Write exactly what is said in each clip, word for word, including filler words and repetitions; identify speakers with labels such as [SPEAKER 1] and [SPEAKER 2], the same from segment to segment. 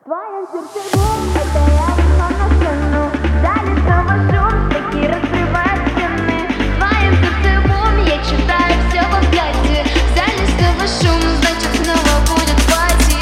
[SPEAKER 1] твоем сердце бум, это я вышла на сцену. В зале снова шум, таки разрывает стены. В твоем сердце бум, я читаю все во взгляде. В зале снова шум, значит снова будет пати.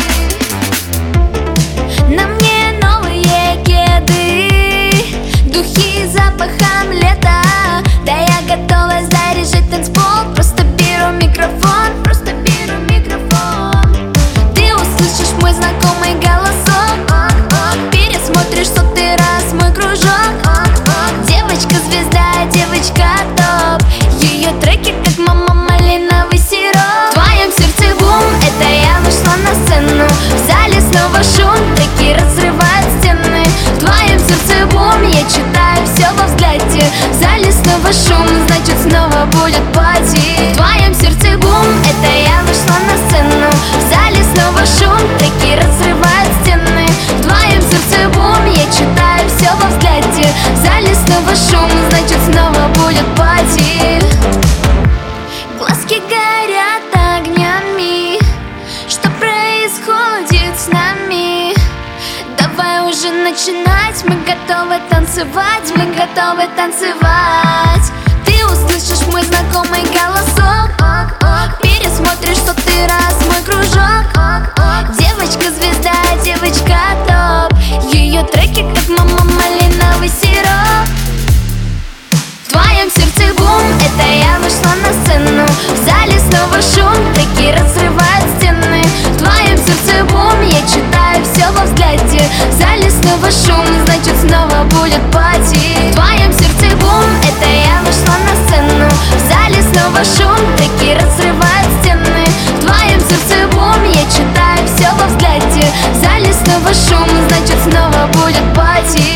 [SPEAKER 1] На мне новые кеды, духи запахом лета. Да я готова заряжать танцпол, просто беру микрофон, просто беру микрофон. Ты услышишь мой знакомый голосок, пересмотришь сотый раз мой кружок. Девочка-звезда, девочка-топ, ее треки как мама малиновый сироп. В твоем сердце бум, это я вышла на сцену. В зале снова шум, таки разрывают стены. В твоем сердце бум, я читаю все во взгляде. В зале снова шум, значит снова будет пати. В твоем сердце бум, это я вышла на сцену. В зале снова шум, таки разрывают стены. В твоем сердце бум, я читаю все во взгляде. В зале снова шум, значит снова будет пати. Глазки горят огнями, что происходит с нами? Давай уже начинать, мы готовы танцевать, мы готовы танцевать. Ты услышишь мой знакомый голосок, пересмотришь сотый раз мой кружок. Девочка-звезда, девочка-топ, ее треки как мама малиновый сироп. В твоем сердце бум, это я вышла на сцену. В зале снова шум, таки разрывают стены. В твоем сердце бум, я читаю все во взгляде. В зале снова шум, значит снова будет пати. В твоем сердце бум, это я вышла на сцену. В зале снова шум, таки разрывают стены. В твоем сердце бум, я читаю все во взгляде. В зале снова шум, значит снова будет пати.